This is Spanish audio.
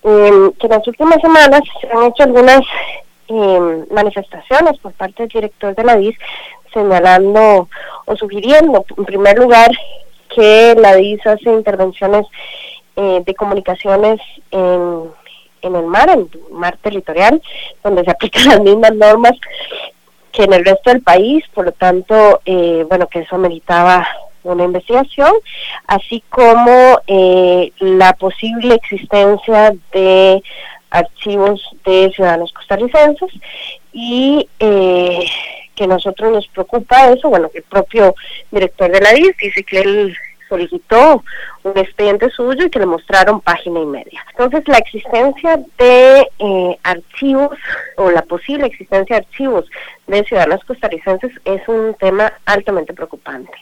que en las últimas semanas se han hecho algunas manifestaciones por parte del director de la DIS señalando o sugiriendo, en primer lugar, que la DIS hace intervenciones de comunicaciones en el mar territorial, donde se aplican las mismas normas que en el resto del país, por lo tanto, que eso meritaba una investigación, así como la posible existencia de archivos de ciudadanos costarricenses y que a nosotros nos preocupa eso, que el propio director de la DIS dice que él solicitó un expediente suyo y que le mostraron página y media. Entonces, la existencia de archivos o la posible existencia de archivos de ciudadanos costarricenses es un tema altamente preocupante.